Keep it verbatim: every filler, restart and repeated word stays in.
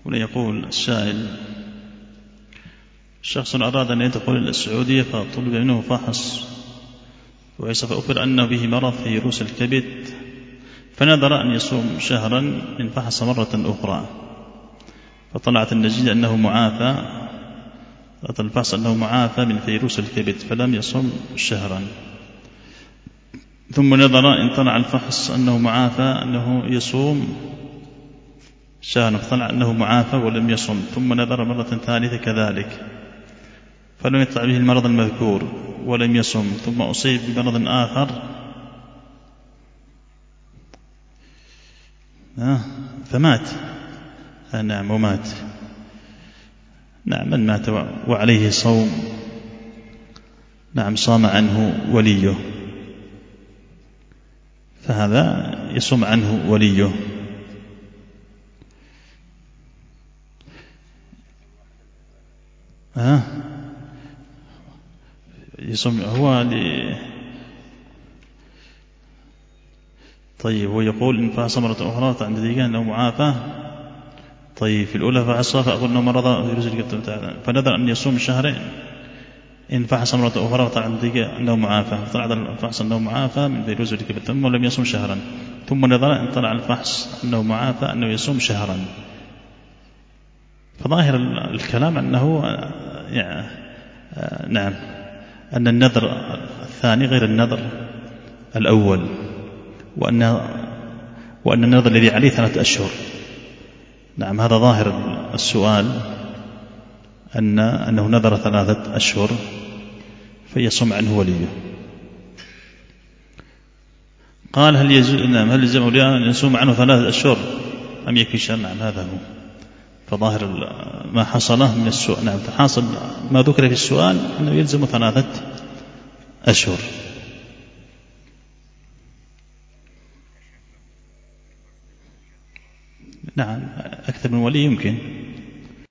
هنا يقول السائل: شخص أراد أن يدخل إلى السعودية فطلب منه فحص فأخبر أنه به مرض فيروس الكبد، فنذر أن يصوم شهرا إن فحص مرة أخرى، فطلعت النتيجة أنه معافى طلعت الفحص أنه معافى من فيروس الكبد فلم يصوم شهرا، ثم نذر إن طلع الفحص أنه معافى أنه يصوم شهرا، فطلع أنه معافى ولم يصم، ثم نذر مرة ثالثة كذلك فلم يطلع به المرض المذكور ولم يصم، ثم أصيب بمرض آخر آه فمات. آه نعم ومات. نعم من مات وعليه صوم نعم صام عنه وليه، فهذا يصوم عنه وليه. ها يصوم هو ل... طيب هو يقول إن فحص مرة أخرى عند ذلك أنه معافى. طيب في الأولى فحص فأقول أنه مرض فيروس الكبد فنذر أن يصوم شهرين إن فحص مرة أخرى عند ذلك أنه معافى، فطلع الفحص أنه معافى من فيروس الكبد ثم لم يصوم شهرا، ثم نذر أن طلع الفحص أنه معافى أنه يصوم شهرا. فظاهر الكلام أنه يعني نعم أن النذر الثاني غير النذر الأول، وأن وأن النذر الذي عليه ثلاثة أشهر. نعم هذا ظاهر السؤال، أن أنه نذر ثلاثة أشهر فيصوم عنه وليه. قال هل يجوز نعم هل يلزم أولياء أن يصوم عنه ثلاثة أشهر أم يكفي شهر؟ نعم هذا هو. فظاهر ما حصله من السؤال نعم فحاصل ما ذكر في السؤال أنه يلزم ثلاثة أشهر. نعم أكثر من ولي يمكن.